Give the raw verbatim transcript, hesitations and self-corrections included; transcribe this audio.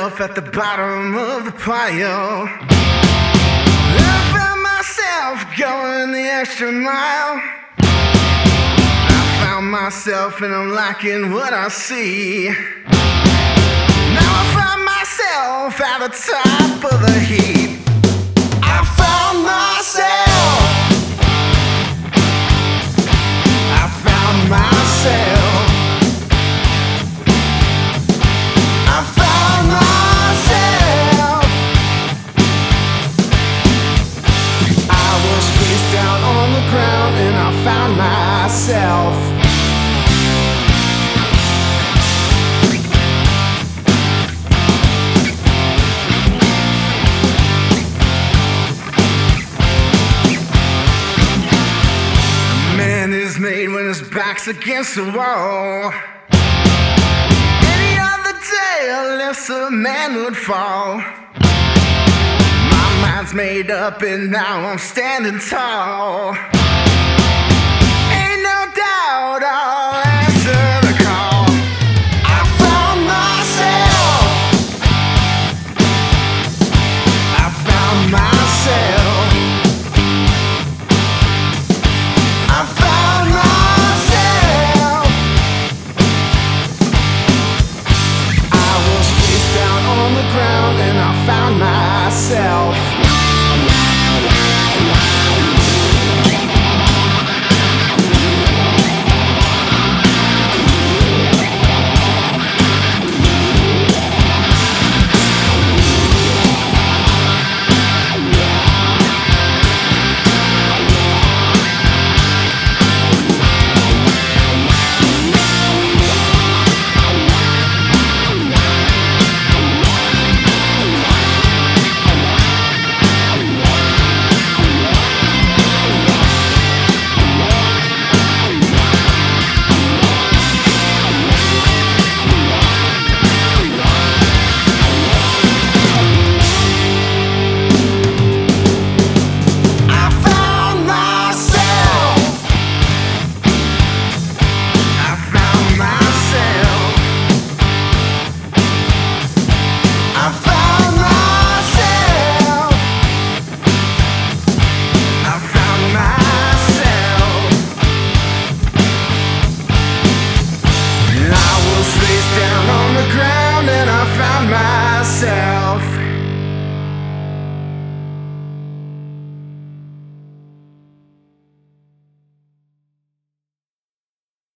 myself at the bottom of the pile. I found myself going the extra mile. I found myself and I'm liking what I see. Now I find myself at the top of the heap. I found myself. I found myself. I found myself. I was face down on the ground and I found myself. Made when his back's against the wall. Any other day a lesser man would fall. My mind's made up and now I'm standing tall. Ain't no doubt I'll answer the call. I found myself. I found myself. I found myself. I was face down on the ground and I found myself. Down on the ground and I found my